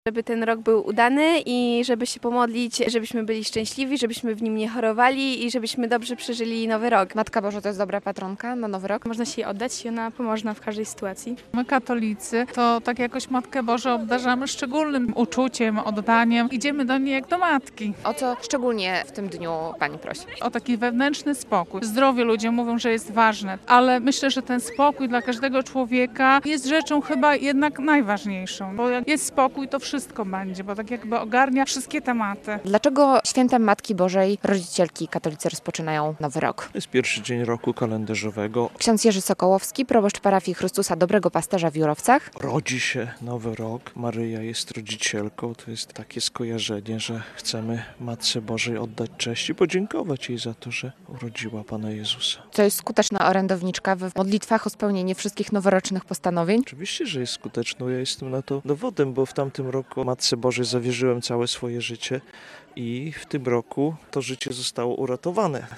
Żeby ten rok był udany i żeby się pomodlić, żebyśmy byli szczęśliwi, żebyśmy w nim nie chorowali i żebyśmy dobrze przeżyli nowy rok. Matka Boża to jest dobra patronka na Nowy Rok? Można się jej oddać i ona pomoże nam w każdej sytuacji. My katolicy to tak jakoś Matkę Bożą obdarzamy szczególnym uczuciem, oddaniem. Idziemy do niej jak do matki. O co szczególnie w tym dniu Pani prosi? O taki wewnętrzny spokój. Zdrowie ludzie mówią, że jest ważne, ale myślę, że ten spokój dla każdego człowieka jest rzeczą chyba jednak najważniejszą. Bo jak jest spokój, to wszystko będzie, bo tak jakby ogarnia wszystkie tematy. Dlaczego świętem Matki Bożej rodzicielki katolicy rozpoczynają Nowy Rok? To jest pierwszy dzień roku kalendarzowego. Ksiądz Jerzy Sokołowski, proboszcz parafii Chrystusa Dobrego Pasterza w Jurowcach. Rodzi się Nowy Rok. Maryja jest rodzicielką. To jest takie skojarzenie, że chcemy Matce Bożej oddać cześć i podziękować jej za to, że urodziła Pana Jezusa. To jest skuteczna orędowniczka w modlitwach o spełnienie wszystkich noworocznych postanowień. Oczywiście, że jest skuteczną. Ja jestem na to dowodem, bo w tamtym roku Matce Bożej zawierzyłem całe swoje życie i w tym roku to życie zostało uratowane.